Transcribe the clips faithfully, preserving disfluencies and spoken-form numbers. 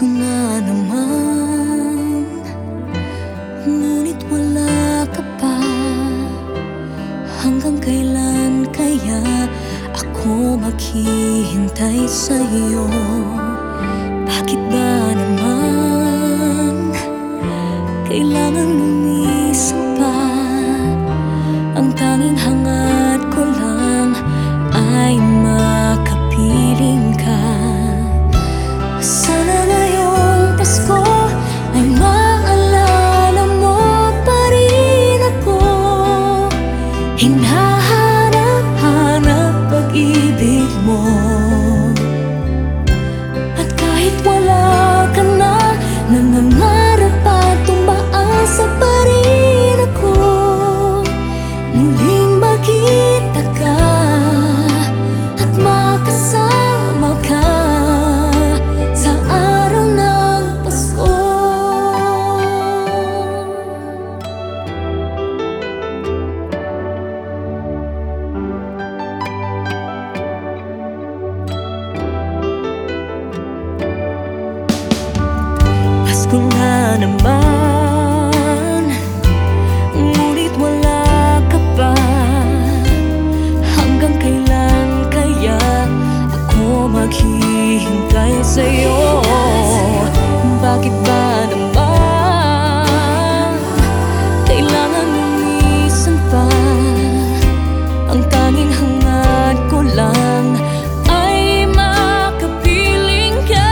na naman, ngunit wala ka pa. Hanggang kailan kaya ako maghihintay sa'yo? Bakit ba naman kailangan lumisan pa? Ang tanging hangad ko lang ay makapiling ka. Sana ngayong Pasko ay maalala mo pa rin ako. Hinahanap-hanap pag-ibig mo. At kahit wala ka na, nangangarap at tumaasa pa rin ako. Muling makita ka at makasama ka sa araw ng Pasko. Pasko na naman, ngunit wala ka pa. Hanggang kailan kaya ako maghihintay sa'yo? Bakit ba naman kailangan lumisan pa? Ang tanging hangad ko lang ay makapiling ka.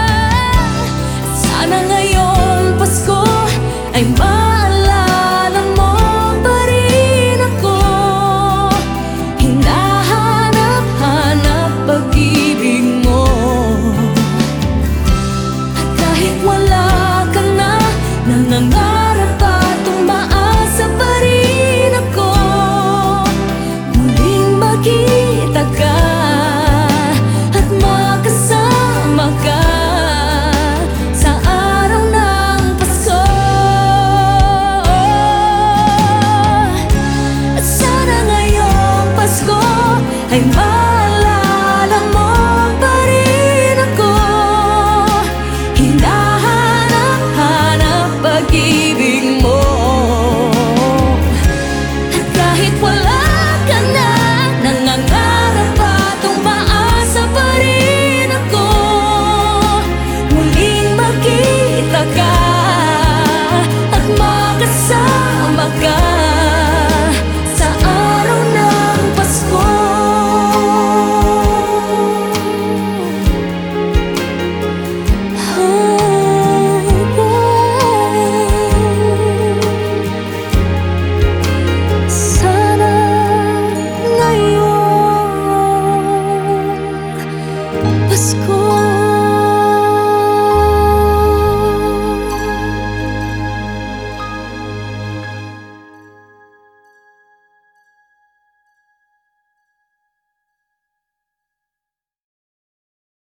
Sana ngayong Pasko ay maalala mo pa rin ako. Hinahanap-hanap pag-ibig mo. At kahit wala